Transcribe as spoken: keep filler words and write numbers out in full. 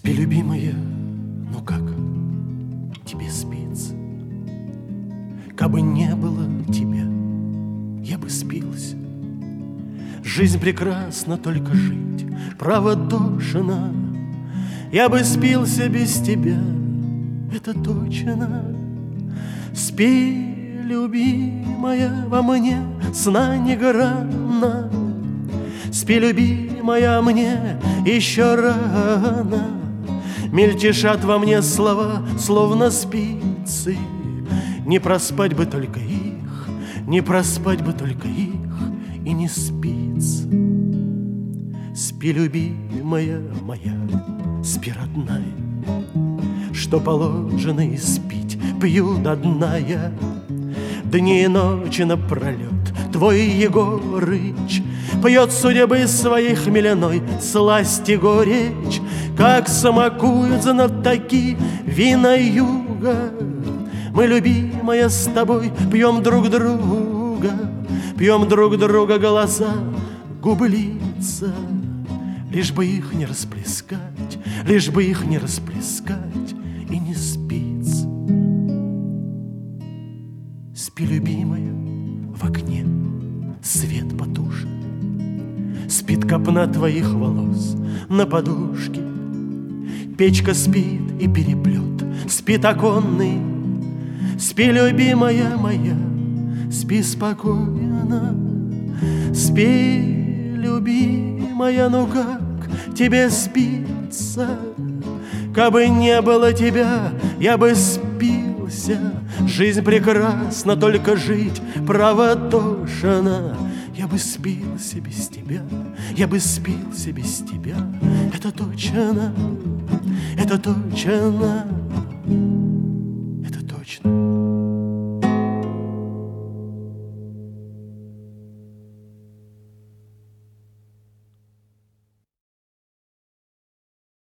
Спи, любимая, ну как тебе спится? Кабы не было тебя, я бы спился. Жизнь прекрасна, только жить право тошно. Я бы спился без тебя, это точно. Спи, любимая, во мне сна не грана. Спи, любимая, мне еще рано. Мельтешат во мне слова, словно спицы. Не проспать бы только их, не проспать бы только их, и не спится. Спи, любимая моя, спи, родная, что положено и спить, пью до дна я. Дни и ночи напролет твой Егорыч пьет судьбы своей хмеляной сласть и горечь, как самокует знатоки вина юга. Мы, любимая, с тобой пьем друг друга, пьем друг друга голоса, губы, лица, лишь бы их не расплескать, лишь бы их не расплескать, и не спится. Спи, любимая, в окне свет потушен, спит копна твоих волос на подушке, печка спит и переплет спит оконный. Спи, любимая моя, спи спокойно. Спи, любимая, ну как тебе спится? Кабы не было тебя, я бы спился. Жизнь прекрасна, только жить право тошно. Я бы спился без тебя, я бы спился без тебя. Это точно, это точно.